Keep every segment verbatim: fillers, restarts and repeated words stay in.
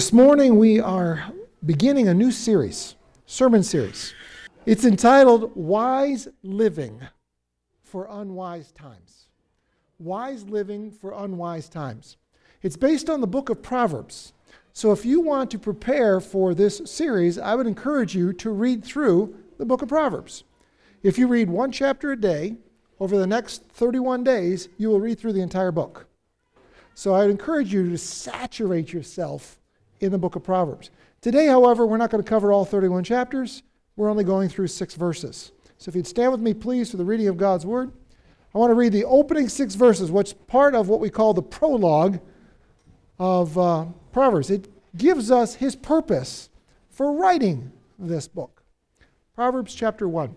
This morning we are beginning a new series, sermon series. It's entitled Wise Living for Unwise Times. Wise Living for Unwise Times. It's based on the book of Proverbs. So if you want to prepare for this series, I would encourage you to read through the book of Proverbs. If you read one chapter a day, over the next thirty-one days, you will read through the entire book. So I'd encourage you to saturate yourself in the book of Proverbs. Today, however, we're not going to cover all thirty-one chapters. We're only going through six verses. So if you'd stand with me, please, for the reading of God's Word. I want to read the opening six verses, which is part of what we call the prologue of uh, Proverbs. It gives us his purpose for writing this book. Proverbs chapter one.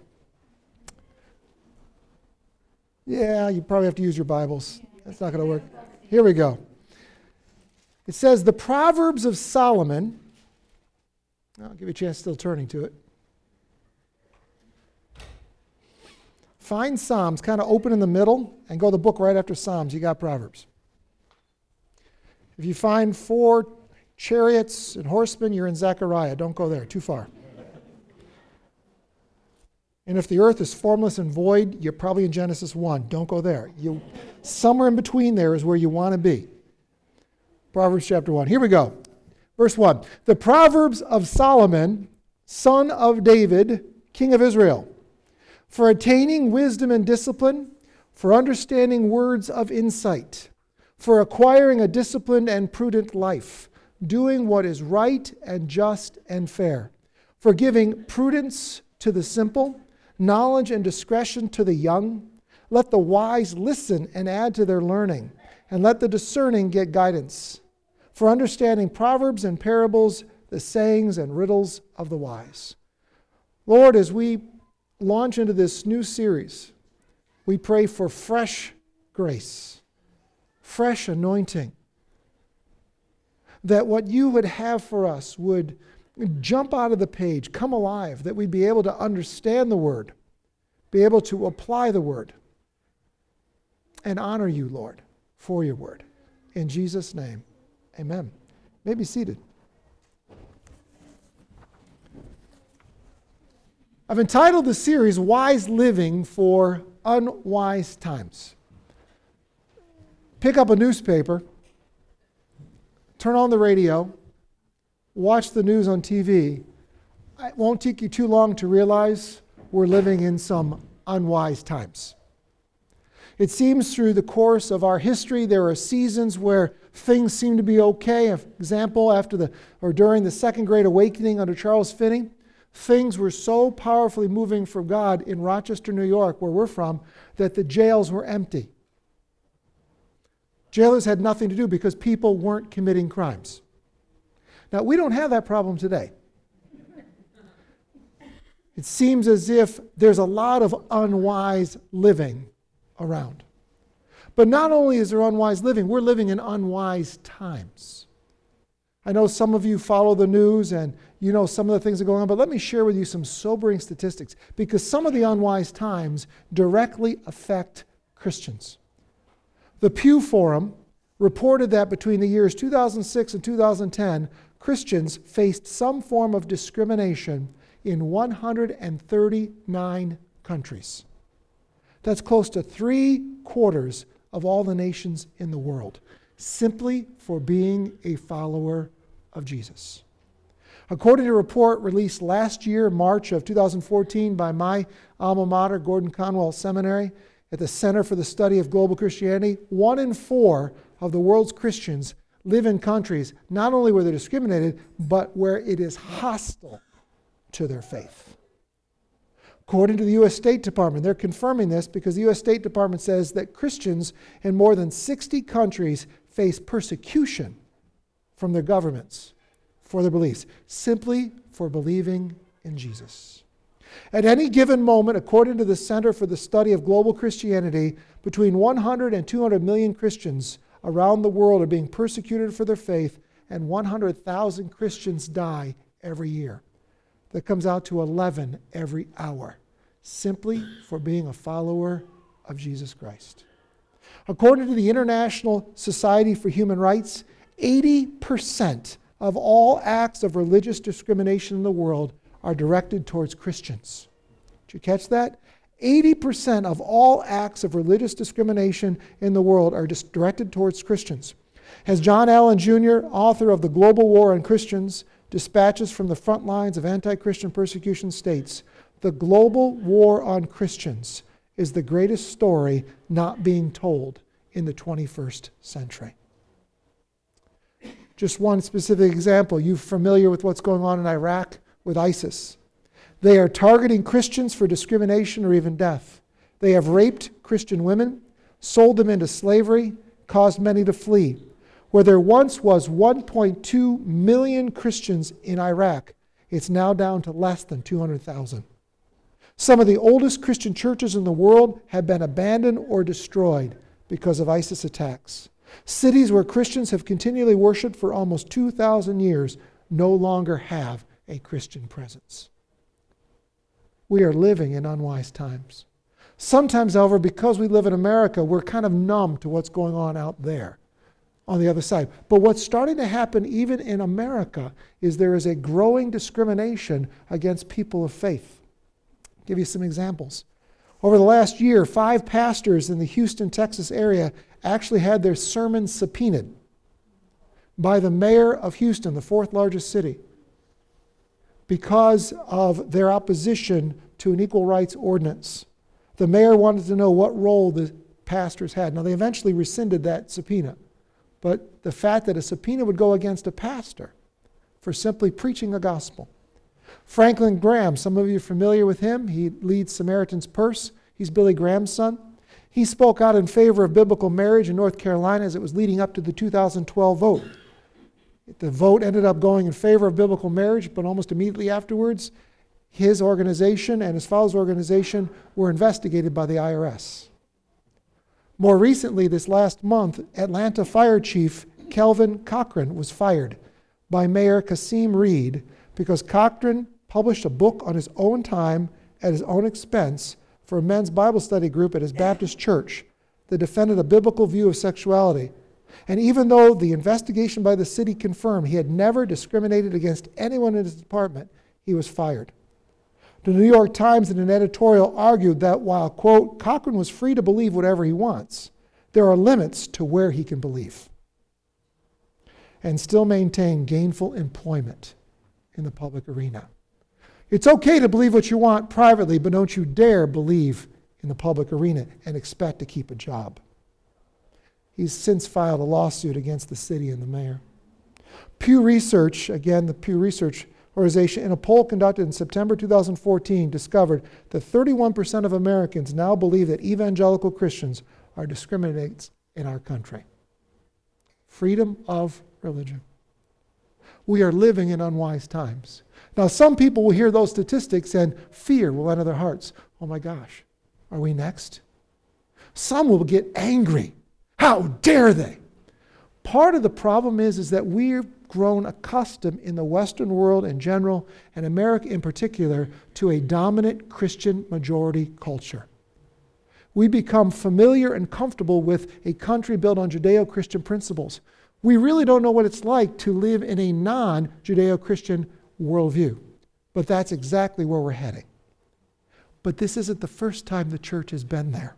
Yeah, you probably have to use your Bibles. That's not going to work. Here we go. It says, the Proverbs of Solomon. I'll give you a chance still turning to it. Find Psalms, kind of open in the middle, and go the book right after Psalms. You got Proverbs. If you find four chariots and horsemen, you're in Zechariah. Don't go there, too far. And if the earth is formless and void, you're probably in Genesis one. Don't go there. You, somewhere in between there is where you want to be. Proverbs chapter one. Here we go. Verse one. The Proverbs of Solomon, son of David, king of Israel, for attaining wisdom and discipline, for understanding words of insight, for acquiring a disciplined and prudent life, doing what is right and just and fair, for giving prudence to the simple, knowledge and discretion to the young. Let the wise listen and add to their learning, and let the discerning get guidance. For understanding proverbs and parables, the sayings and riddles of the wise. Lord, as we launch into this new series, we pray for fresh grace, fresh anointing, that what you would have for us would jump out of the page, come alive, that we'd be able to understand the Word, be able to apply the Word, and honor you, Lord, for your Word. In Jesus' name. Amen. You may be seated. I've entitled the series, Wise Living for Unwise Times. Pick up a newspaper, turn on the radio, watch the news on T V. It won't take you too long to realize we're living in some unwise times. It seems through the course of our history there are seasons where things seem to be okay. For example, after the or during the Second Great Awakening under Charles Finney, things were so powerfully moving for God in Rochester, New York, where we're from, that the jails were empty. Jailers had nothing to do because people weren't committing crimes. Now, we don't have that problem today. It seems as if there's a lot of unwise living around. But not only is there unwise living, we're living in unwise times. I know some of you follow the news and you know some of the things that are going on, but let me share with you some sobering statistics, because some of the unwise times directly affect Christians. The Pew Forum reported that between the years two thousand six and two thousand ten, Christians faced some form of discrimination in one hundred thirty-nine countries. That's close to three quarters of all the nations in the world, simply for being a follower of Jesus. According to a report released last year, March of two thousand fourteen, by my alma mater, Gordon Conwell Seminary, at the Center for the Study of Global Christianity, one in four of the world's Christians live in countries not only where they're discriminated, but where it is hostile to their faith. According to the U S State Department, they're confirming this because the U S State Department says that Christians in more than sixty countries face persecution from their governments for their beliefs, simply for believing in Jesus. At any given moment, according to the Center for the Study of Global Christianity, between one hundred and two hundred million Christians around the world are being persecuted for their faith, and one hundred thousand Christians die every year. That comes out to eleven every hour, simply for being a follower of Jesus Christ. According to the International Society for Human Rights, eighty percent of all acts of religious discrimination in the world are directed towards Christians. Did you catch that? eighty percent of all acts of religious discrimination in the world are just directed towards Christians. As John Allen Junior, author of The Global War on Christians, Dispatches from the Front Lines of Anti-Christian Persecution, states, the global war on Christians is the greatest story not being told in the twenty-first century. Just one specific example. You're familiar with what's going on in Iraq with ISIS. They are targeting Christians for discrimination or even death. They have raped Christian women, sold them into slavery, caused many to flee. Where there once was one point two million Christians in Iraq, it's now down to less than two hundred thousand. Some of the oldest Christian churches in the world have been abandoned or destroyed because of ISIS attacks. Cities where Christians have continually worshiped for almost two thousand years no longer have a Christian presence. We are living in unwise times. Sometimes, however, because we live in America, we're kind of numb to what's going on out there on the other side. But what's starting to happen even in America is there is a growing discrimination against people of faith. I'll give you some examples. Over the last year, five pastors in the Houston, Texas area actually had their sermons subpoenaed by the mayor of Houston, the fourth largest city, because of their opposition to an equal rights ordinance. The mayor wanted to know what role the pastors had. Now, they eventually rescinded that subpoena, but the fact that a subpoena would go against a pastor for simply preaching the gospel. Franklin Graham, some of you are familiar with him. He leads Samaritan's Purse. He's Billy Graham's son. He spoke out in favor of biblical marriage in North Carolina as it was leading up to the two thousand twelve vote. The vote ended up going in favor of biblical marriage, but almost immediately afterwards, his organization and his father's organization were investigated by the I R S. More recently, this last month, Atlanta Fire Chief Kelvin Cochran was fired by Mayor Kasim Reed because Cochran published a book on his own time at his own expense for a men's Bible study group at his Baptist church that defended a biblical view of sexuality. And even though the investigation by the city confirmed he had never discriminated against anyone in his department, he was fired. The New York Times in an editorial argued that while, quote, Cochran was free to believe whatever he wants, there are limits to where he can believe and still maintain gainful employment in the public arena. It's okay to believe what you want privately, but don't you dare believe in the public arena and expect to keep a job. He's since filed a lawsuit against the city and the mayor. Pew Research, again, the Pew Research organization, in a poll conducted in September two thousand fourteen, discovered that thirty-one percent of Americans now believe that evangelical Christians are discriminated in our country. Freedom of religion. We are living in unwise times. Now, some people will hear those statistics and fear will enter their hearts. Oh my gosh, are we next? Some will get angry. How dare they? Part of the problem is, is that we've grown accustomed in the Western world in general, and America in particular, to a dominant Christian majority culture. We become familiar and comfortable with a country built on Judeo-Christian principles. We really don't know what it's like to live in a non-Judeo-Christian worldview. But that's exactly where we're heading. But this isn't the first time the church has been there.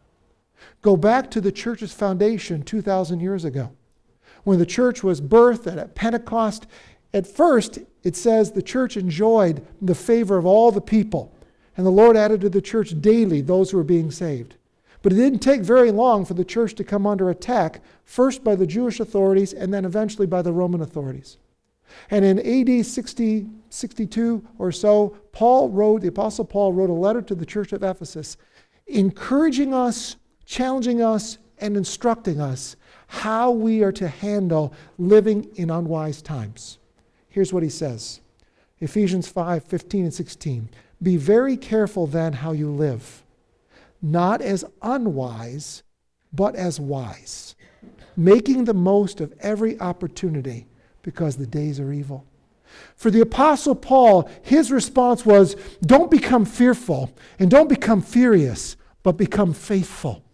Go back to the church's foundation two thousand years ago. When the church was birthed at Pentecost, at first it says the church enjoyed the favor of all the people. And the Lord added to the church daily those who were being saved. But it didn't take very long for the church to come under attack, first by the Jewish authorities and then eventually by the Roman authorities. And in A D sixty, sixty-two or so, Paul wrote, the Apostle Paul wrote a letter to the church of Ephesus, encouraging us, challenging us, and instructing us how we are to handle living in unwise times. Here's what he says. Ephesians five, fifteen and sixteen. Be very careful then how you live, not as unwise, but as wise, making the most of every opportunity, because the days are evil. For the Apostle Paul, his response was, don't become fearful and don't become furious, but become faithful.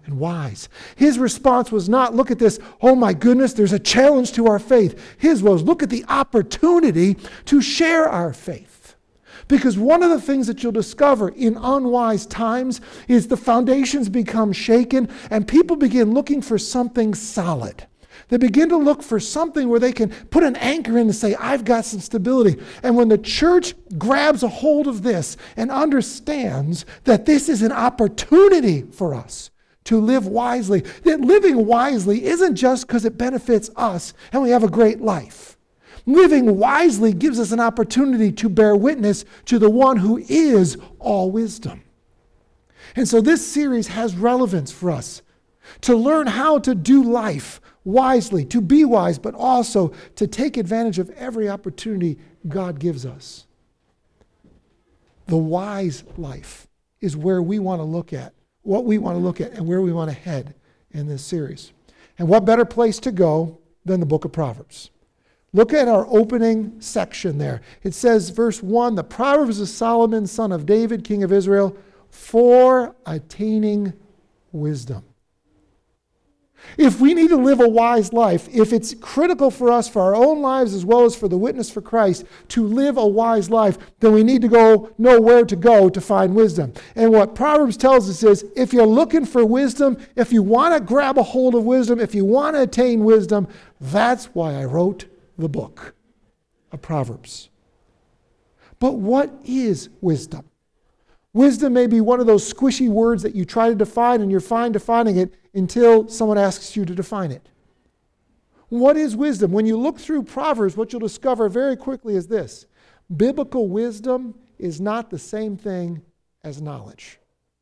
and wise. His response was not, look at this, oh my goodness, there's a challenge to our faith. His was, look at the opportunity to share our faith. Because one of the things that you'll discover in unwise times is the foundations become shaken and people begin looking for something solid. They begin to look for something where they can put an anchor in and say, I've got some stability. And when the church grabs a hold of this and understands that this is an opportunity for us to live wisely, that living wisely isn't just because it benefits us and we have a great life. Living wisely gives us an opportunity to bear witness to the one who is all wisdom. And so this series has relevance for us to learn how to do life wisely, to be wise, but also to take advantage of every opportunity God gives us. The wise life is where we want to look at, what we want to look at, and where we want to head in this series. And what better place to go than the book of Proverbs? Look at our opening section there. It says, verse one, the Proverbs of Solomon, son of David, king of Israel, for attaining wisdom. If we need to live a wise life, if it's critical for us, for our own lives as well as for the witness for Christ, to live a wise life, then we need to go know where to go to find wisdom. And what Proverbs tells us is, if you're looking for wisdom, if you want to grab a hold of wisdom, if you want to attain wisdom, that's why I wrote the book of Proverbs. But what is wisdom? Wisdom may be one of those squishy words that you try to define and you're fine defining it until someone asks you to define it. What is wisdom? When you look through Proverbs, what you'll discover very quickly is this. Biblical wisdom is not the same thing as knowledge.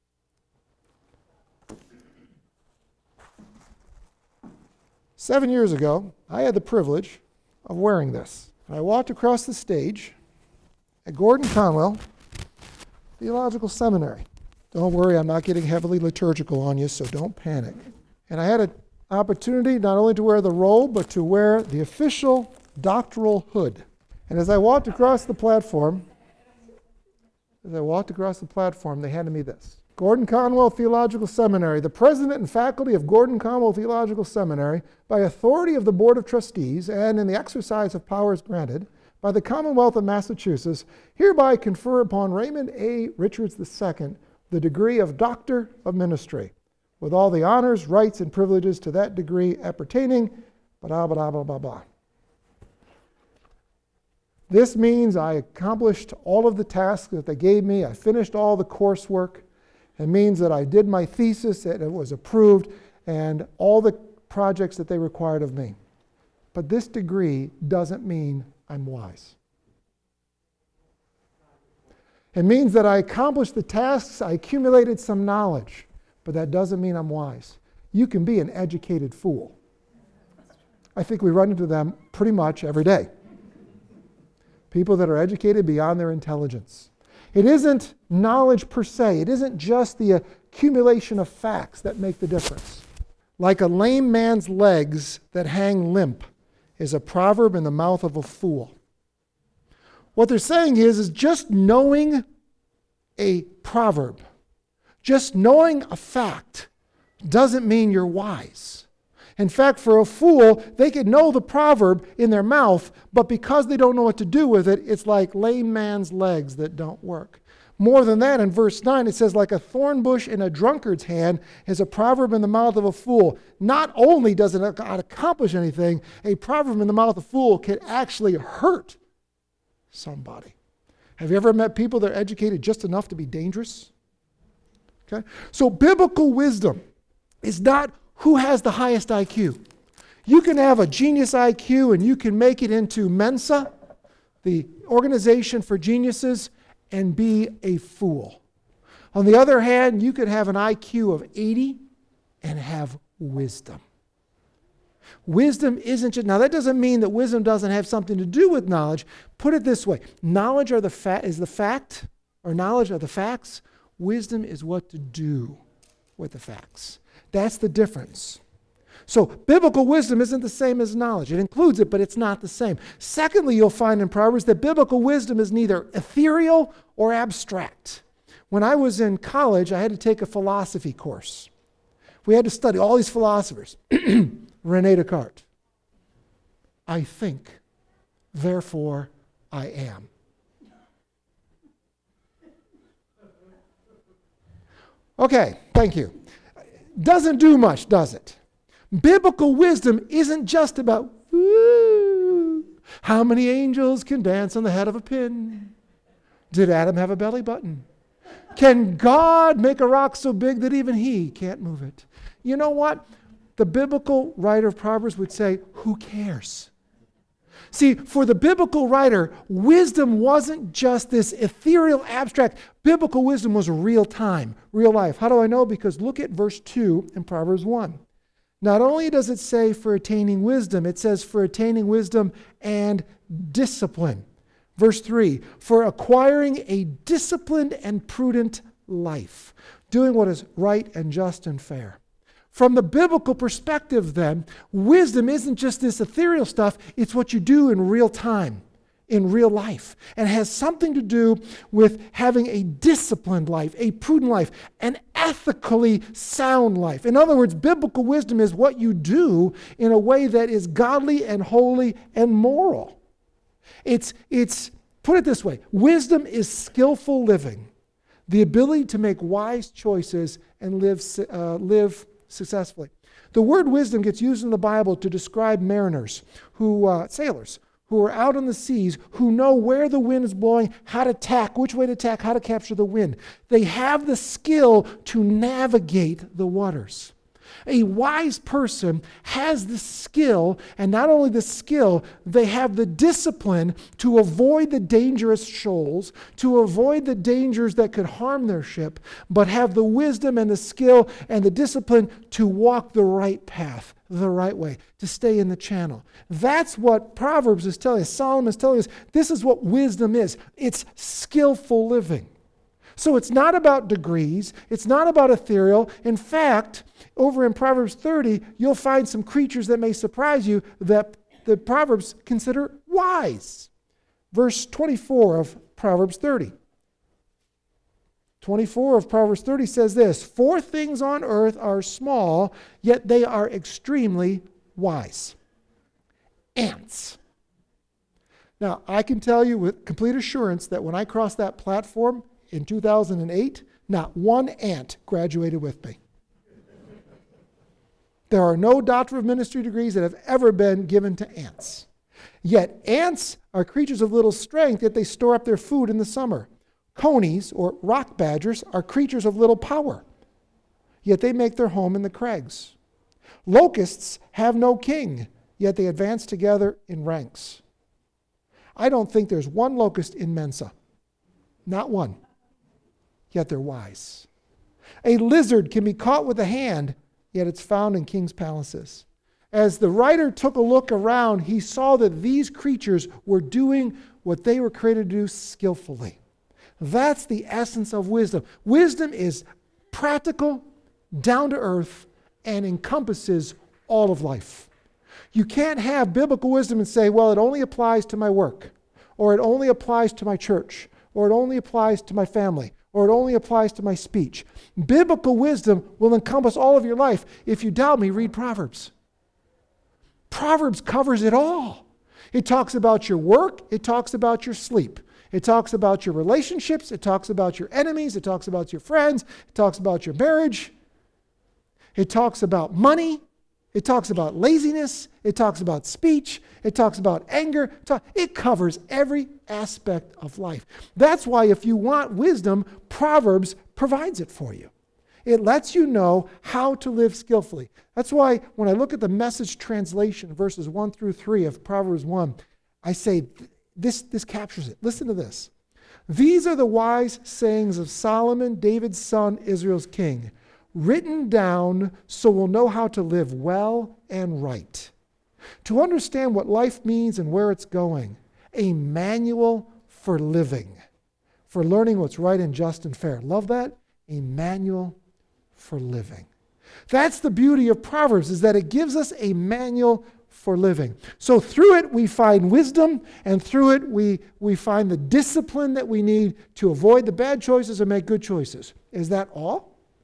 Seven years ago, I had the privilege of wearing this. I walked across the stage at Gordon Conwell Theological Seminary. Don't worry, I'm not getting heavily liturgical on you, so don't panic. And I had an opportunity not only to wear the robe, but to wear the official doctoral hood. And as I walked across the platform, as I walked across the platform, they handed me this. Gordon Conwell Theological Seminary, the president and faculty of Gordon Conwell Theological Seminary, by authority of the Board of Trustees and in the exercise of powers granted by the Commonwealth of Massachusetts, hereby confer upon Raymond A. Richards the Second the degree of Doctor of Ministry, with all the honors, rights, and privileges to that degree appertaining, blah, blah, blah, blah, blah. This means I accomplished all of the tasks that they gave me. I finished all the coursework. It means that I did my thesis, that it was approved, and all the projects that they required of me. But this degree doesn't mean I'm wise. It means that I accomplished the tasks, I accumulated some knowledge, but that doesn't mean I'm wise. You can be an educated fool. I think we run into them pretty much every day. People that are educated beyond their intelligence. It isn't knowledge per se. It isn't just the accumulation of facts that make the difference. Like a lame man's legs that hang limp is a proverb in the mouth of a fool. What they're saying is, is just knowing a proverb, just knowing a fact, doesn't mean you're wise. In fact, for a fool, they could know the proverb in their mouth, but because they don't know what to do with it, it's like lame man's legs that don't work. More than that, in verse nine, it says, like a thorn bush in a drunkard's hand is a proverb in the mouth of a fool. Not only does it not accomplish anything, a proverb in the mouth of a fool can actually hurt somebody. Have you ever met people that are educated just enough to be dangerous? Okay? So biblical wisdom is not who has the highest I Q. You can have a genius I Q and you can make it into Mensa, the organization for geniuses, and be a fool. On the other hand, you could have an I Q of eighty and have wisdom. Wisdom isn't just, now that doesn't mean that wisdom doesn't have something to do with knowledge. Put it this way, knowledge are the fa- is the fact, or knowledge are the facts. Wisdom is what to do with the facts. That's the difference. So biblical wisdom isn't the same as knowledge. It includes it, but it's not the same. Secondly, you'll find in Proverbs that biblical wisdom is neither ethereal or abstract. When I was in college, I had to take a philosophy course. we had to study all these philosophers. Rene Descartes. I think, therefore I am. Okay, thank you. Doesn't do much, does it? Biblical wisdom isn't just about, woo, how many angels can dance on the head of a pin? Did Adam have a belly button? Can God make a rock so big that even he can't move it? You know what? The biblical writer of Proverbs would say, who cares? See, for the biblical writer, wisdom wasn't just this ethereal, abstract. Biblical wisdom was real time, real life. How do I know? Because look at verse two in Proverbs one. Not only does it say for attaining wisdom, it says for attaining wisdom and discipline. Verse three, for acquiring a disciplined and prudent life, doing what is right and just and fair. From the biblical perspective then, wisdom isn't just this ethereal stuff, it's what you do in real time, in real life, and has something to do with having a disciplined life, a prudent life, an ethically sound life. In other words, biblical wisdom is what you do in a way that is godly and holy and moral. It's, it's put it this way, wisdom is skillful living, the ability to make wise choices and live, uh, live successfully. The word wisdom gets used in the Bible to describe mariners, who uh, sailors, who are out on the seas, who know where the wind is blowing, how to tack, which way to tack, how to capture the wind. They have the skill to navigate the waters. A wise person has the skill, and not only the skill, they have the discipline to avoid the dangerous shoals, to avoid the dangers that could harm their ship, but have the wisdom and the skill and the discipline to walk the right path, the right way, to stay in the channel. That's what Proverbs is telling us. Solomon is telling us this is what wisdom is. It's skillful living. So it's not about degrees. It's not about ethereal. In fact, over in Proverbs thirty, you'll find some creatures that may surprise you that the Proverbs consider wise. Verse twenty-four of Proverbs thirty. twenty-four of Proverbs thirty says this, four things on earth are small, yet they are extremely wise. Ants. Now, I can tell you with complete assurance that when I crossed that platform in two thousand eight, not one ant graduated with me. There are no Doctor of Ministry degrees that have ever been given to ants. Yet ants are creatures of little strength, yet they store up their food in the summer. Conies, or rock badgers, are creatures of little power, yet they make their home in the crags. Locusts have no king, yet they advance together in ranks. I don't think there's one locust in Mensa. Not one. Yet they're wise. A lizard can be caught with a hand, yet it's found in king's palaces. As the writer took a look around, he saw that these creatures were doing what they were created to do skillfully. That's the essence of wisdom. Wisdom is practical, down to earth, and encompasses all of life. You can't have biblical wisdom and say, well, it only applies to my work, or it only applies to my church, or it only applies to my family, or it only applies to my speech. Biblical wisdom will encompass all of your life. If you doubt me, read Proverbs. Proverbs covers it all. It talks about your work. It talks about your sleep. It talks about your relationships. It talks about your enemies. It talks about your friends. It talks about your marriage. It talks about money. It talks about laziness. It talks about speech. It talks about anger. It covers every aspect of life. That's why if you want wisdom, Proverbs provides it for you. It lets you know how to live skillfully. That's why when I look at the Message translation, verses one through three of Proverbs one, I say, this, this captures it. Listen to this. These are the wise sayings of Solomon, David's son, Israel's king, written down so we'll know how to live well and right. To understand what life means and where it's going. A manual for living. For learning what's right and just and fair. Love that? A manual for living. That's the beauty of Proverbs, is that it gives us a manual for living. So through it we find wisdom, and through it we, we find the discipline that we need to avoid the bad choices and make good choices. Is that all?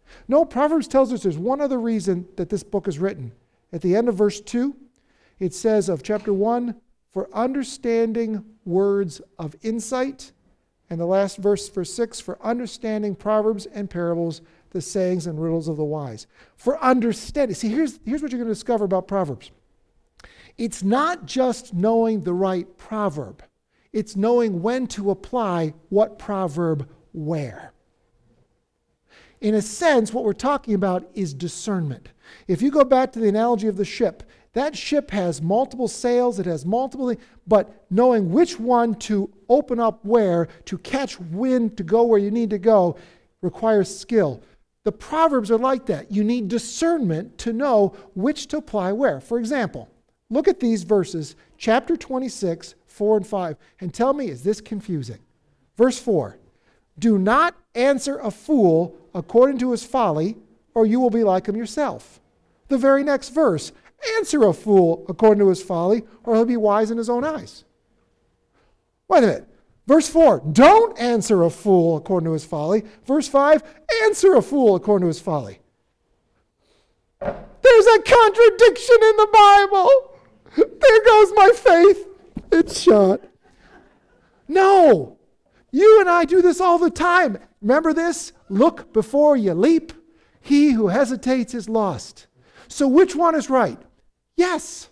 No, Proverbs tells us there's one other reason that this book is written. At the end of verse two, it says of chapter one, for understanding words of insight. And the last verse, verse six, for understanding proverbs and parables, the sayings and riddles of the wise. For understanding. See, here's, here's what you're going to discover about Proverbs. It's not just knowing the right proverb. It's knowing when to apply what proverb where. In a sense, what we're talking about is discernment. If you go back to the analogy of the ship, that ship has multiple sails, it has multiple, but knowing which one to open up where, to catch wind to go where you need to go, requires skill. The Proverbs are like that. You need discernment to know which to apply where. For example, look at these verses, chapter twenty-six, four and five, and tell me, is this confusing? Verse four, do not answer a fool according to his folly, or you will be like him yourself. The very next verse, answer a fool according to his folly, or he'll be wise in his own eyes. Wait a minute. Verse four, don't answer a fool according to his folly. Verse five, answer a fool according to his folly. There's a contradiction in the Bible. There goes my faith. It's shot. No. You and I do this all the time. Remember this? Look before you leap. He who hesitates is lost. So which one is right? Yes.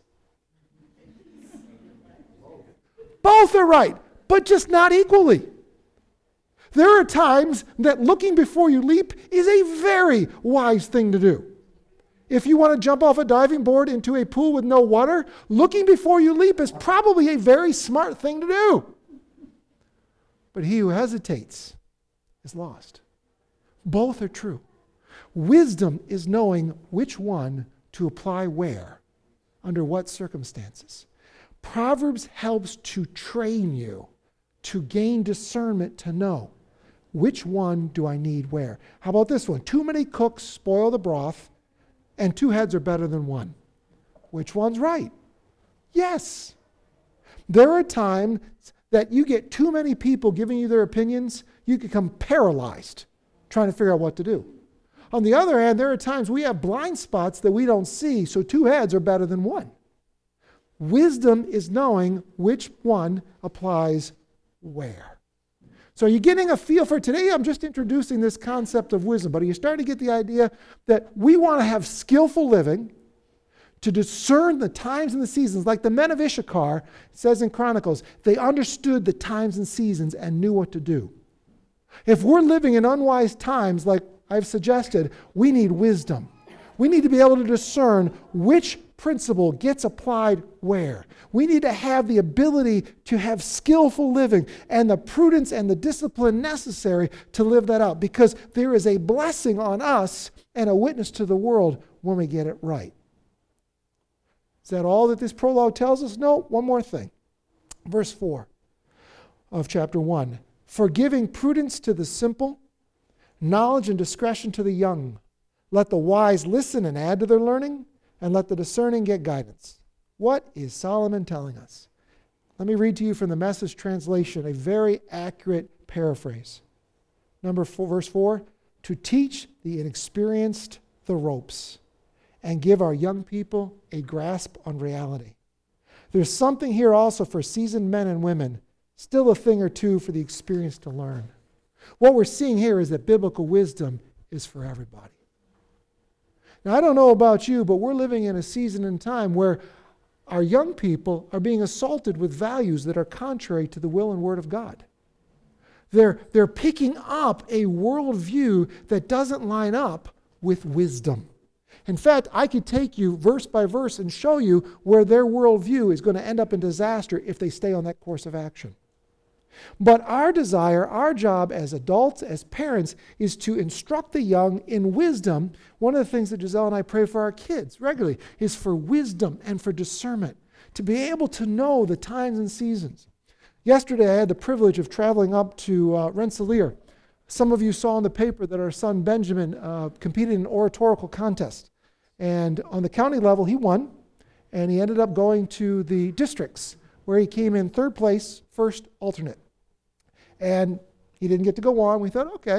Both are right, but just not equally. There are times that looking before you leap is a very wise thing to do. If you want to jump off a diving board into a pool with no water, looking before you leap is probably a very smart thing to do. But he who hesitates is lost. Both are true. Wisdom is knowing which one to apply where, under what circumstances. Proverbs helps to train you to gain discernment to know which one do I need where. How about this one? Too many cooks spoil the broth, and two heads are better than one. Which one's right? Yes. There are times that you get too many people giving you their opinions, you become paralyzed trying to figure out what to do. On the other hand, there are times we have blind spots that we don't see, so two heads are better than one. Wisdom is knowing which one applies where. So are you getting a feel for today? I'm just introducing this concept of wisdom, but are you starting to get the idea that we want to have skillful living to discern the times and the seasons? Like the men of Issachar, it says in Chronicles, they understood the times and seasons and knew what to do. If we're living in unwise times, like I've suggested, we need wisdom. We need to be able to discern which principle gets applied where. We need to have the ability to have skillful living and the prudence and the discipline necessary to live that out, because there is a blessing on us and a witness to the world when we get it right. Is that all that this prologue tells us? No, one more thing. Verse four of chapter one. For giving prudence to the simple, knowledge and discretion to the young. Let the wise listen and add to their learning, and let the discerning get guidance. What is Solomon telling us? Let me read to you from the Message translation, a very accurate paraphrase. Number four, verse four, to teach the inexperienced the ropes and give our young people a grasp on reality. There's something here also for seasoned men and women, still a thing or two for the experienced to learn. What we're seeing here is that biblical wisdom is for everybody. Now, I don't know about you, but we're living in a season and time where our young people are being assaulted with values that are contrary to the will and word of God. They're, they're picking up a worldview that doesn't line up with wisdom. In fact, I could take you verse by verse and show you where their worldview is going to end up in disaster if they stay on that course of action. But our desire, our job as adults, as parents, is to instruct the young in wisdom. One of the things that Giselle and I pray for our kids regularly is for wisdom and for discernment, to be able to know the times and seasons. Yesterday, I had the privilege of traveling up to uh, Rensselaer. Some of you saw in the paper that our son Benjamin uh, competed in an oratorical contest. And on the county level, he won, and he ended up going to the districts, where he came in third place, first alternate. And he didn't get to go on. We thought, okay,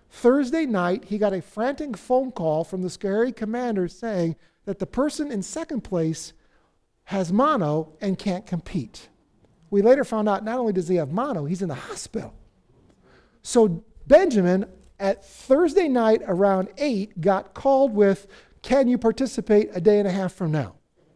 Thursday night, he got a frantic phone call from the scary commander saying that the person in second place has mono and can't compete. We later found out not only does he have mono, he's in the hospital. So Benjamin, at Thursday night around eight, got called with, "Can you participate a day and a half from now?"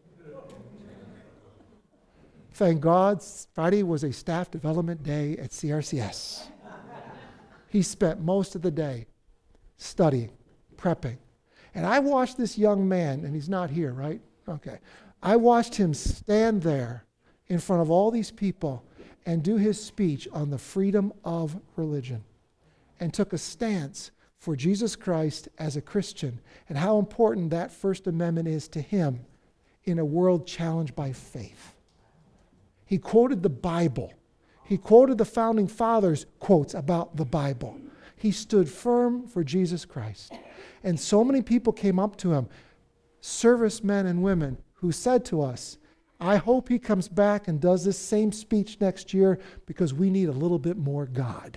Thank God, Friday was a staff development day at C R C S. He spent most of the day studying, prepping. And I watched this young man, and he's not here, right? Okay. I watched him stand there in front of all these people and do his speech on the freedom of religion, and took a stance for Jesus Christ as a Christian and how important that First Amendment is to him in a world challenged by faith. He quoted the Bible. He quoted the Founding Fathers' quotes about the Bible. He stood firm for Jesus Christ. And so many people came up to him, servicemen and women, who said to us, "I hope he comes back and does this same speech next year because we need a little bit more God."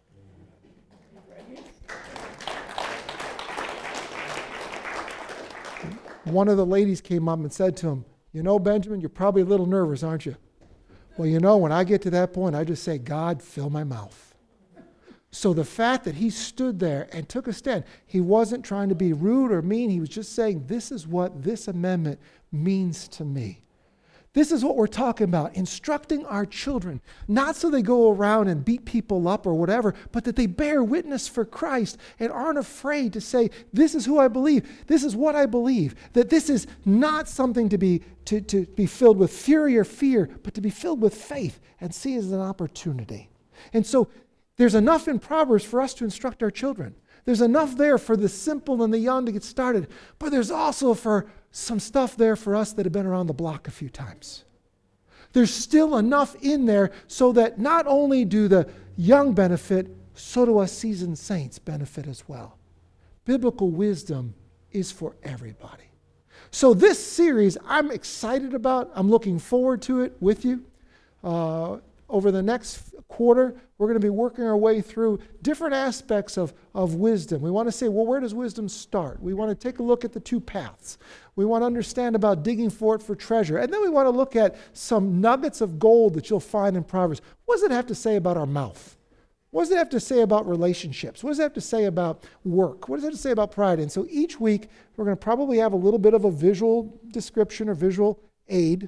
One of the ladies came up and said to him, "You know, Benjamin, you're probably a little nervous, aren't you?" "Well, you know, when I get to that point, I just say, 'God, fill my mouth.'" So the fact that he stood there and took a stand, he wasn't trying to be rude or mean. He was just saying, this is what this amendment means to me. This is what we're talking about, instructing our children, not so they go around and beat people up or whatever, but that they bear witness for Christ and aren't afraid to say, this is who I believe, this is what I believe, that this is not something to be, to, to be filled with fury or fear, but to be filled with faith and see it as an opportunity. And so there's enough in Proverbs for us to instruct our children. There's enough there for the simple and the young to get started, but there's also for some stuff there for us that have been around the block a few times. There's still enough in there so that not only do the young benefit, so do us seasoned saints benefit as well. Biblical wisdom is for everybody. So this series I'm excited about. I'm looking forward to it with you. Uh, over the next quarter, we're going to be working our way through different aspects of, of wisdom. We want to say, well, where does wisdom start? We want to take a look at the two paths. We want to understand about digging for it for treasure. And then we want to look at some nuggets of gold that you'll find in Proverbs. What does it have to say about our mouth? What does it have to say about relationships? What does it have to say about work? What does it have to say about pride? And so each week, we're going to probably have a little bit of a visual description or visual aid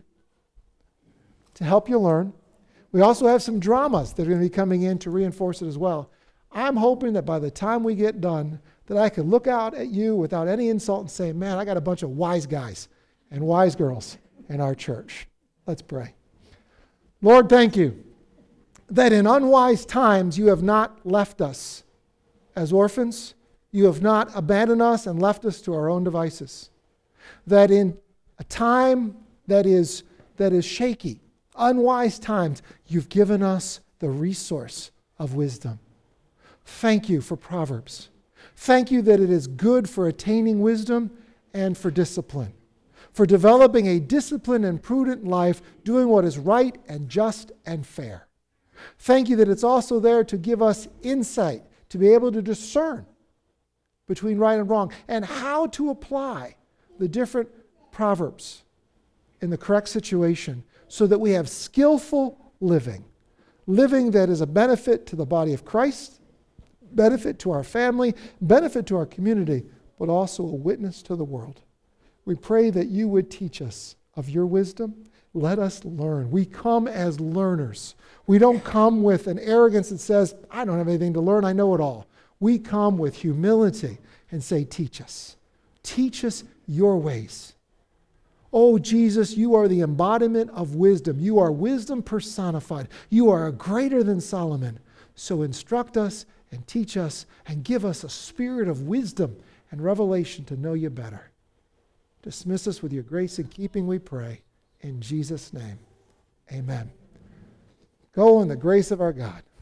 to help you learn. We also have some dramas that are going to be coming in to reinforce it as well. I'm hoping that by the time we get done, that I can look out at you without any insult and say, man, I got a bunch of wise guys and wise girls in our church. Let's pray. Lord, thank you that in unwise times you have not left us as orphans. You have not abandoned us and left us to our own devices. That in a time that is, that is shaky, unwise times, you've given us the resource of wisdom. Thank you for Proverbs. Thank you that it is good for attaining wisdom and for discipline, for developing a disciplined and prudent life, doing what is right and just and fair. Thank you that it's also there to give us insight, to be able to discern between right and wrong, and how to apply the different Proverbs in the correct situation, so that we have skillful living, living that is a benefit to the body of Christ, benefit to our family, benefit to our community, but also a witness to the world. We pray that you would teach us of your wisdom. Let us learn. We come as learners. We don't come with an arrogance that says, I don't have anything to learn, I know it all. We come with humility and say, teach us. Teach us your ways. Oh, Jesus, you are the embodiment of wisdom. You are wisdom personified. You are greater than Solomon. So instruct us and teach us and give us a spirit of wisdom and revelation to know you better. Dismiss us with your grace and keeping, we pray. In Jesus' name, amen. Go in the grace of our God.